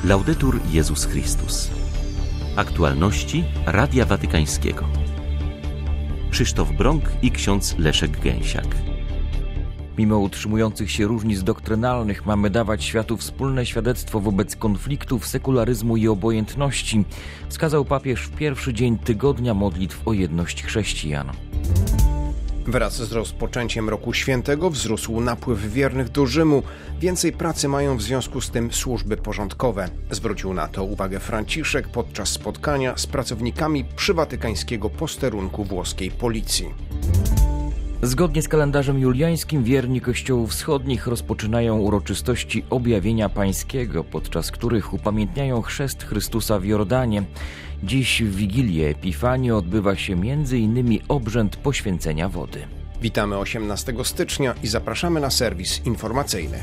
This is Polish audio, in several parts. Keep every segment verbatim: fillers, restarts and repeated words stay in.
Laudetur Jezus Chrystus. Aktualności Radia Watykańskiego. Krzysztof Brąk i ksiądz Leszek Gęsiak. Mimo utrzymujących się różnic doktrynalnych mamy dawać światu wspólne świadectwo wobec konfliktów, sekularyzmu i obojętności, wskazał papież w pierwszy dzień tygodnia modlitw o jedność chrześcijan. Wraz z rozpoczęciem Roku Świętego wzrósł napływ wiernych do Rzymu. Więcej pracy mają w związku z tym służby porządkowe. Zwrócił na to uwagę Franciszek podczas spotkania z pracownikami przywatykańskiego posterunku włoskiej policji. Zgodnie z kalendarzem juliańskim wierni kościołów wschodnich rozpoczynają uroczystości Objawienia Pańskiego, podczas których upamiętniają chrzest Chrystusa w Jordanie. Dziś w Wigilię Epifanii odbywa się między innymi obrzęd poświęcenia wody. Witamy osiemnastego stycznia i zapraszamy na serwis informacyjny.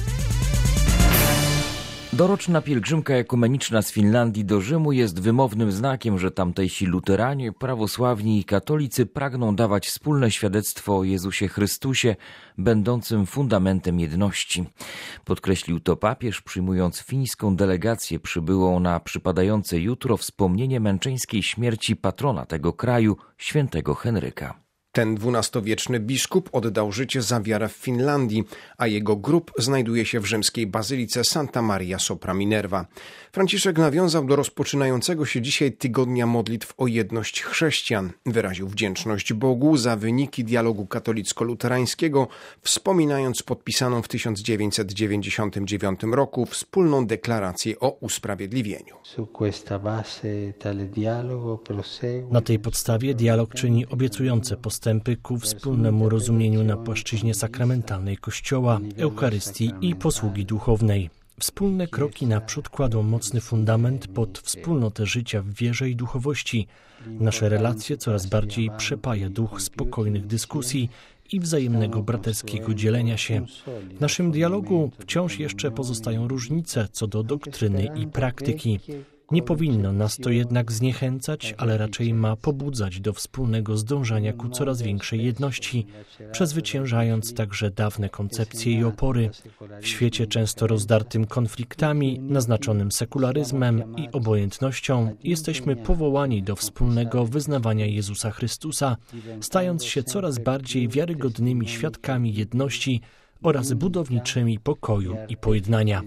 Doroczna pielgrzymka ekumeniczna z Finlandii do Rzymu jest wymownym znakiem, że tamtejsi luteranie, prawosławni i katolicy pragną dawać wspólne świadectwo o Jezusie Chrystusie, będącym fundamentem jedności. Podkreślił to papież, przyjmując fińską delegację przybyłą na przypadające jutro wspomnienie męczeńskiej śmierci patrona tego kraju, świętego Henryka. Ten dwunastowieczny biskup oddał życie za wiarę w Finlandii, a jego grób znajduje się w rzymskiej bazylice Santa Maria sopra Minerva. Franciszek nawiązał do rozpoczynającego się dzisiaj tygodnia modlitw o jedność chrześcijan. Wyraził wdzięczność Bogu za wyniki dialogu katolicko-luterańskiego, wspominając podpisaną w tysiąc dziewięćset dziewięćdziesiątym dziewiątym roku wspólną deklarację o usprawiedliwieniu. Na tej podstawie dialog czyni obiecujące postępy ku wspólnemu rozumieniu na płaszczyźnie sakramentalnej Kościoła, Eucharystii i posługi duchownej. Wspólne kroki naprzód kładą mocny fundament pod wspólnotę życia w wierze i duchowości. Nasze relacje coraz bardziej przepaja duch spokojnych dyskusji i wzajemnego braterskiego dzielenia się. W naszym dialogu wciąż jeszcze pozostają różnice co do doktryny i praktyki. Nie powinno nas to jednak zniechęcać, ale raczej ma pobudzać do wspólnego zdążania ku coraz większej jedności, przezwyciężając także dawne koncepcje i opory. W świecie często rozdartym konfliktami, naznaczonym sekularyzmem i obojętnością, jesteśmy powołani do wspólnego wyznawania Jezusa Chrystusa, stając się coraz bardziej wiarygodnymi świadkami jedności oraz budowniczymi pokoju i pojednania.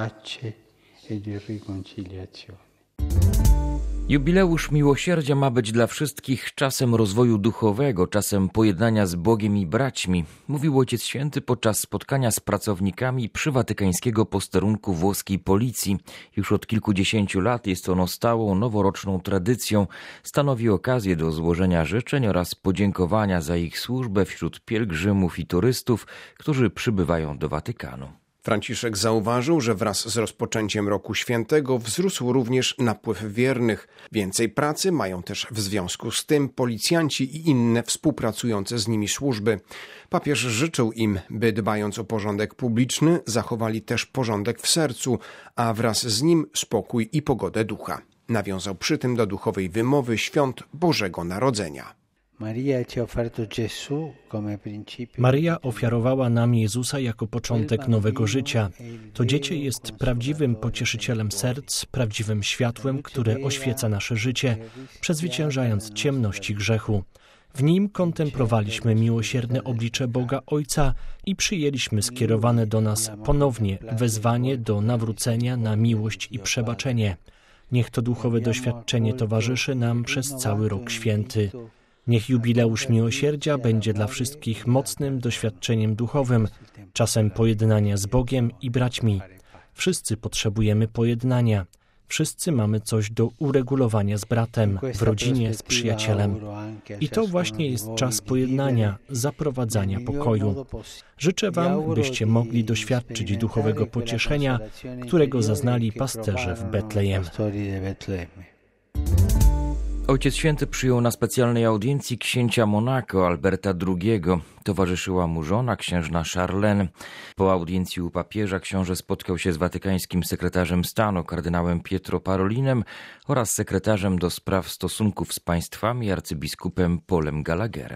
Jubileusz miłosierdzia ma być dla wszystkich czasem rozwoju duchowego, czasem pojednania z Bogiem i braćmi, mówił Ojciec Święty podczas spotkania z pracownikami przywatykańskiego posterunku włoskiej policji. Już od kilkudziesięciu lat jest ono stałą, noworoczną tradycją. Stanowi okazję do złożenia życzeń oraz podziękowania za ich służbę wśród pielgrzymów i turystów, którzy przybywają do Watykanu. Franciszek zauważył, że wraz z rozpoczęciem Roku Świętego wzrósł również napływ wiernych. Więcej pracy mają też w związku z tym policjanci i inne współpracujące z nimi służby. Papież życzył im, by dbając o porządek publiczny, zachowali też porządek w sercu, a wraz z nim spokój i pogodę ducha. Nawiązał przy tym do duchowej wymowy świąt Bożego Narodzenia. Maryja ofiarowała nam Jezusa jako początek nowego życia. To dziecię jest prawdziwym pocieszycielem serc, prawdziwym światłem, które oświeca nasze życie, przezwyciężając ciemności grzechu. W nim kontemplowaliśmy miłosierne oblicze Boga Ojca i przyjęliśmy skierowane do nas ponownie wezwanie do nawrócenia na miłość i przebaczenie. Niech to duchowe doświadczenie towarzyszy nam przez cały rok święty. Niech jubileusz miłosierdzia będzie dla wszystkich mocnym doświadczeniem duchowym, czasem pojednania z Bogiem i braćmi. Wszyscy potrzebujemy pojednania. Wszyscy mamy coś do uregulowania z bratem, w rodzinie, z przyjacielem. I to właśnie jest czas pojednania, zaprowadzania pokoju. Życzę Wam, byście mogli doświadczyć duchowego pocieszenia, którego zaznali pasterze w Betlejem. Ojciec Święty przyjął na specjalnej audiencji księcia Monako Alberta drugiego. Towarzyszyła mu żona, księżna Charlene. Po audiencji u papieża książę spotkał się z watykańskim sekretarzem stanu, kardynałem Pietro Parolinem oraz sekretarzem do spraw stosunków z państwami, arcybiskupem Paulem Gallagherem.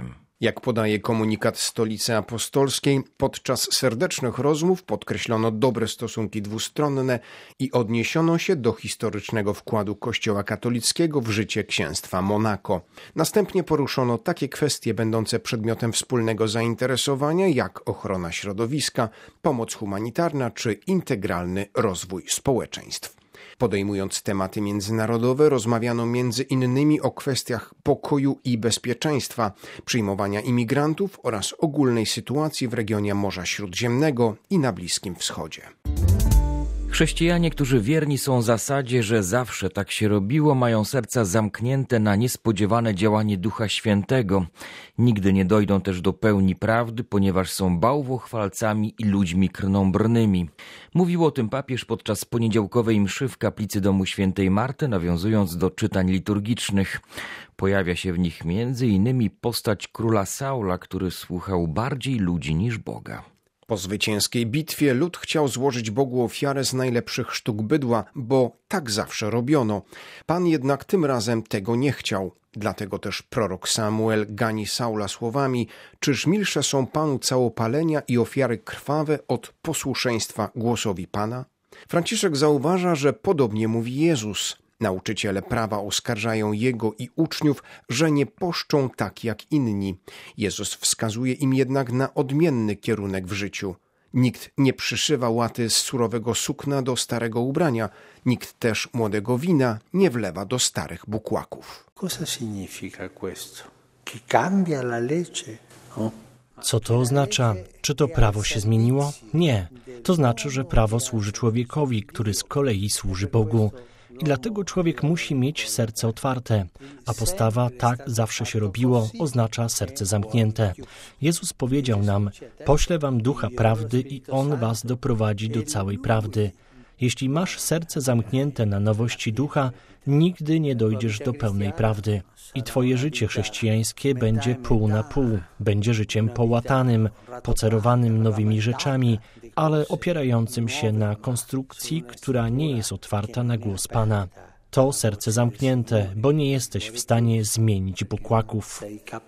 Jak podaje komunikat Stolicy Apostolskiej, podczas serdecznych rozmów podkreślono dobre stosunki dwustronne i odniesiono się do historycznego wkładu Kościoła katolickiego w życie księstwa Monako. Następnie poruszono takie kwestie będące przedmiotem wspólnego zainteresowania jak ochrona środowiska, pomoc humanitarna czy integralny rozwój społeczeństw. Podejmując tematy międzynarodowe, rozmawiano między innymi o kwestiach pokoju i bezpieczeństwa, przyjmowania imigrantów oraz ogólnej sytuacji w regionie Morza Śródziemnego i na Bliskim Wschodzie. Chrześcijanie, którzy wierni są zasadzie, że zawsze tak się robiło, mają serca zamknięte na niespodziewane działanie Ducha Świętego. Nigdy nie dojdą też do pełni prawdy, ponieważ są bałwochwalcami i ludźmi krnąbrnymi. Mówił o tym papież podczas poniedziałkowej mszy w kaplicy domu świętej Marty, nawiązując do czytań liturgicznych. Pojawia się w nich między innymi postać króla Saula, który słuchał bardziej ludzi niż Boga. Po zwycięskiej bitwie lud chciał złożyć Bogu ofiarę z najlepszych sztuk bydła, bo tak zawsze robiono. Pan jednak tym razem tego nie chciał. Dlatego też prorok Samuel gani Saula słowami: czyż milsze są Panu całopalenia i ofiary krwawe od posłuszeństwa głosowi Pana? Franciszek zauważa, że podobnie mówi Jezus. Nauczyciele prawa oskarżają Jego i uczniów, że nie poszczą tak jak inni. Jezus wskazuje im jednak na odmienny kierunek w życiu. Nikt nie przyszywa łaty z surowego sukna do starego ubrania. Nikt też młodego wina nie wlewa do starych bukłaków. Cosa significa questo? Che cambia la legge? Oh. Co to oznacza? Czy to prawo się zmieniło? Nie. To znaczy, że prawo służy człowiekowi, który z kolei służy Bogu. I dlatego człowiek musi mieć serce otwarte, a postawa tak zawsze się robiło oznacza serce zamknięte. Jezus powiedział nam: poślę wam Ducha Prawdy i On was doprowadzi do całej prawdy. Jeśli masz serce zamknięte na nowości Ducha, nigdy nie dojdziesz do pełnej prawdy. I twoje życie chrześcijańskie będzie pół na pół. Będzie życiem połatanym, pocerowanym nowymi rzeczami, ale opierającym się na konstrukcji, która nie jest otwarta na głos Pana. To serce zamknięte, bo nie jesteś w stanie zmienić bukłaków.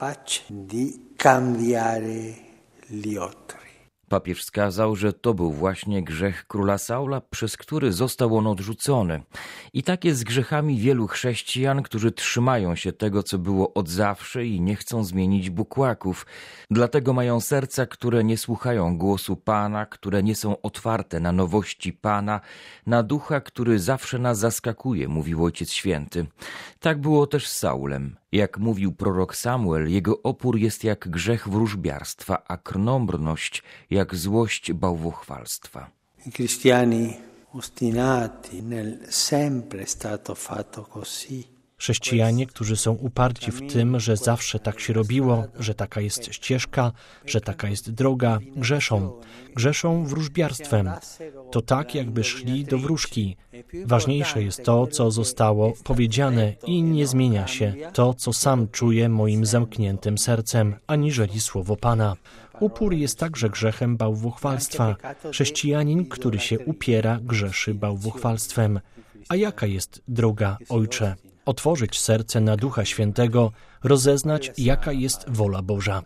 Papież wskazał, że to był właśnie grzech króla Saula, przez który został on odrzucony. I tak jest z grzechami wielu chrześcijan, którzy trzymają się tego, co było od zawsze i nie chcą zmienić bukłaków. Dlatego mają serca, które nie słuchają głosu Pana, które nie są otwarte na nowości Pana, na Ducha, który zawsze nas zaskakuje, mówił Ojciec Święty. Tak było też z Saulem. Jak mówił prorok Samuel, jego opór jest jak grzech wróżbiarstwa, a krnąbrność jak złość bałwochwalstwa. Cristiani ostinati nel sempre stato fatto così. Chrześcijanie, którzy są uparci w tym, że zawsze tak się robiło, że taka jest ścieżka, że taka jest droga, grzeszą. Grzeszą wróżbiarstwem. To tak, jakby szli do wróżki. Ważniejsze jest to, co zostało powiedziane i nie zmienia się. To, co sam czuję moim zamkniętym sercem, aniżeli słowo Pana. Upór jest także grzechem bałwochwalstwa. Chrześcijanin, który się upiera, grzeszy bałwochwalstwem. A jaka jest droga, Ojcze? Otworzyć serce na Ducha Świętego, rozeznać, jaka jest wola Boża.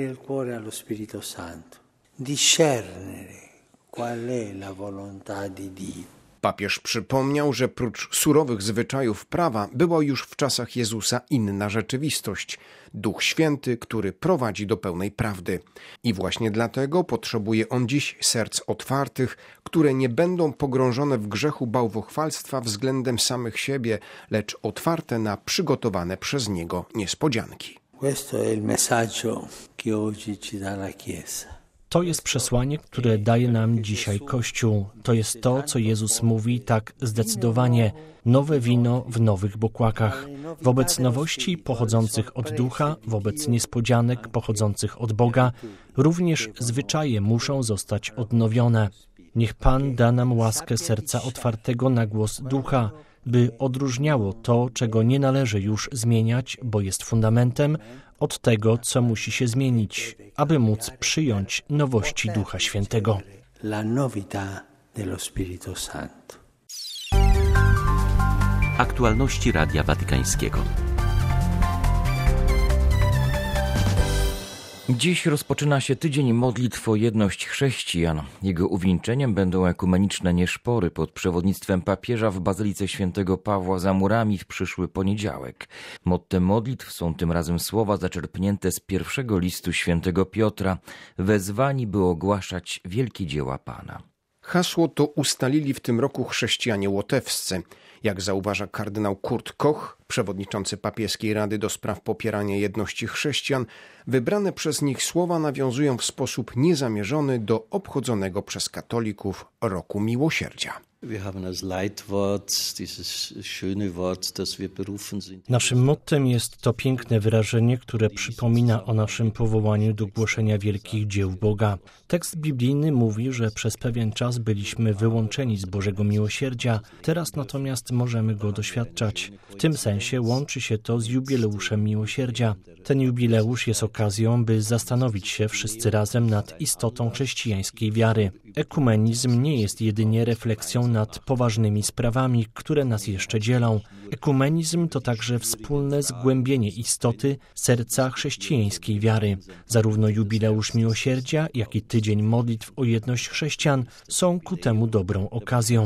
Papież przypomniał, że prócz surowych zwyczajów prawa była już w czasach Jezusa inna rzeczywistość. Duch Święty, który prowadzi do pełnej prawdy. I właśnie dlatego potrzebuje on dziś serc otwartych, które nie będą pogrążone w grzechu bałwochwalstwa względem samych siebie, lecz otwarte na przygotowane przez Niego niespodzianki. Questo è il messaggio che oggi ci dà la Chiesa. To jest przesłanie, które daje nam dzisiaj Kościół. To jest to, co Jezus mówi tak zdecydowanie. Nowe wino w nowych bukłakach. Wobec nowości pochodzących od Ducha, wobec niespodzianek pochodzących od Boga, również zwyczaje muszą zostać odnowione. Niech Pan da nam łaskę serca otwartego na głos Ducha, by odróżniało to, czego nie należy już zmieniać, bo jest fundamentem, od tego, co musi się zmienić, aby móc przyjąć nowości Ducha Świętego. La novità dello Spirito Santo. Aktualności Radia Watykańskiego. Dziś rozpoczyna się tydzień modlitw o jedność chrześcijan. Jego uwieńczeniem będą ekumeniczne nieszpory pod przewodnictwem papieża w Bazylice Świętego Pawła za murami w przyszły poniedziałek. Mottem modlitw są tym razem słowa zaczerpnięte z pierwszego listu Świętego Piotra, wezwani, by ogłaszać wielkie dzieła Pana. Hasło to ustalili w tym roku chrześcijanie łotewscy. Jak zauważa kardynał Kurt Koch, przewodniczący papieskiej Rady do spraw popierania jedności chrześcijan, wybrane przez nich słowa nawiązują w sposób niezamierzony do obchodzonego przez katolików Roku Miłosierdzia. Naszym mottem jest to piękne wyrażenie, które przypomina o naszym powołaniu do głoszenia wielkich dzieł Boga. Tekst biblijny mówi, że przez pewien czas byliśmy wyłączeni z Bożego miłosierdzia, teraz natomiast możemy go doświadczać. W tym sensie łączy się to z jubileuszem miłosierdzia. Ten jubileusz jest okazją, by zastanowić się wszyscy razem nad istotą chrześcijańskiej wiary. Ekumenizm nie jest jedynie refleksją nad poważnymi sprawami, które nas jeszcze dzielą. Ekumenizm to także wspólne zgłębienie istoty serca chrześcijańskiej wiary. Zarówno jubileusz miłosierdzia, jak i tydzień modlitw o jedność chrześcijan są ku temu dobrą okazją.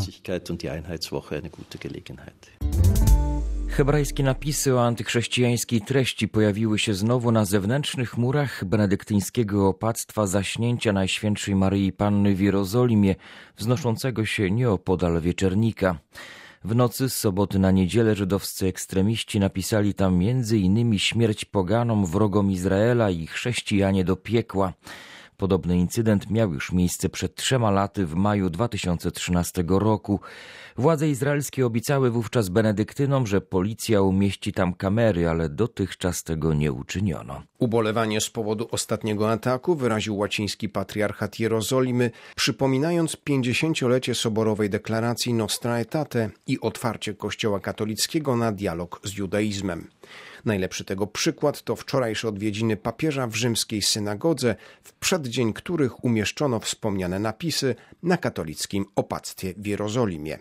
Hebrajskie napisy o antychrześcijańskiej treści pojawiły się znowu na zewnętrznych murach benedyktyńskiego opactwa Zaśnięcia Najświętszej Maryi Panny w Jerozolimie, wznoszącego się nieopodal Wieczernika. W nocy z soboty na niedzielę żydowscy ekstremiści napisali tam między innymi śmierć poganom, wrogom Izraela i chrześcijanie do piekła. Podobny incydent miał już miejsce przed trzema laty w maju dwa tysiące trzynastego roku. Władze izraelskie obiecały wówczas benedyktynom, że policja umieści tam kamery, ale dotychczas tego nie uczyniono. Ubolewanie z powodu ostatniego ataku wyraził łaciński patriarchat Jerozolimy, przypominając pięćdziesięciolecie soborowej deklaracji Nostra Aetate i otwarcie Kościoła katolickiego na dialog z judaizmem. Najlepszy tego przykład to wczorajsze odwiedziny papieża w rzymskiej synagodze, w przeddzień których umieszczono wspomniane napisy na katolickim opactwie w Jerozolimie.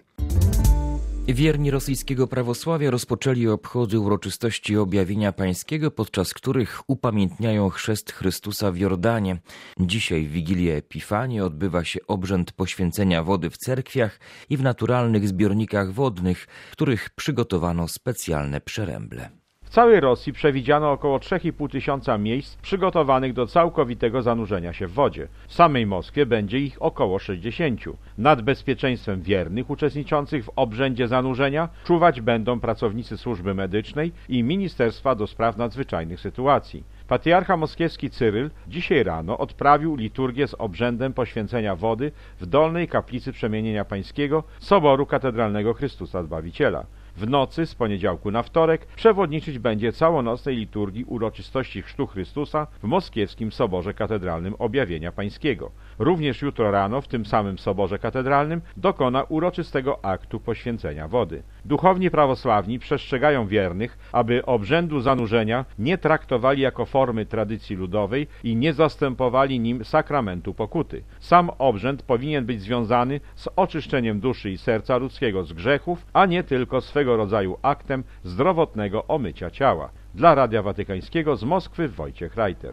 Wierni rosyjskiego prawosławia rozpoczęli obchody uroczystości Objawienia Pańskiego, podczas których upamiętniają chrzest Chrystusa w Jordanie. Dzisiaj w Wigilię Epifanii odbywa się obrzęd poświęcenia wody w cerkwiach i w naturalnych zbiornikach wodnych, których przygotowano specjalne przeręble. W całej Rosji przewidziano około trzy i pół tysiąca miejsc przygotowanych do całkowitego zanurzenia się w wodzie. W samej Moskwie będzie ich około sześćdziesięciu. Nad bezpieczeństwem wiernych uczestniczących w obrzędzie zanurzenia czuwać będą pracownicy służby medycznej i Ministerstwa do Spraw Nadzwyczajnych Sytuacji. Patriarcha moskiewski Cyryl dzisiaj rano odprawił liturgię z obrzędem poświęcenia wody w dolnej kaplicy Przemienienia Pańskiego Soboru Katedralnego Chrystusa Zbawiciela. W nocy z poniedziałku na wtorek przewodniczyć będzie całonocnej liturgii uroczystości Chrztu Chrystusa w moskiewskim Soborze Katedralnym Objawienia Pańskiego. Również jutro rano w tym samym Soborze Katedralnym dokona uroczystego aktu poświęcenia wody. Duchowni prawosławni przestrzegają wiernych, aby obrzędu zanurzenia nie traktowali jako formy tradycji ludowej i nie zastępowali nim sakramentu pokuty. Sam obrzęd powinien być związany z oczyszczeniem duszy i serca ludzkiego z grzechów, a nie tylko swego rodzaju aktem zdrowotnego omycia ciała. Dla Radia Watykańskiego z Moskwy Wojciech Reiter.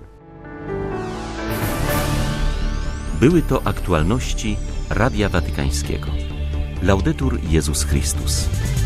Były to aktualności Radia Watykańskiego. Laudetur Jezus Chrystus.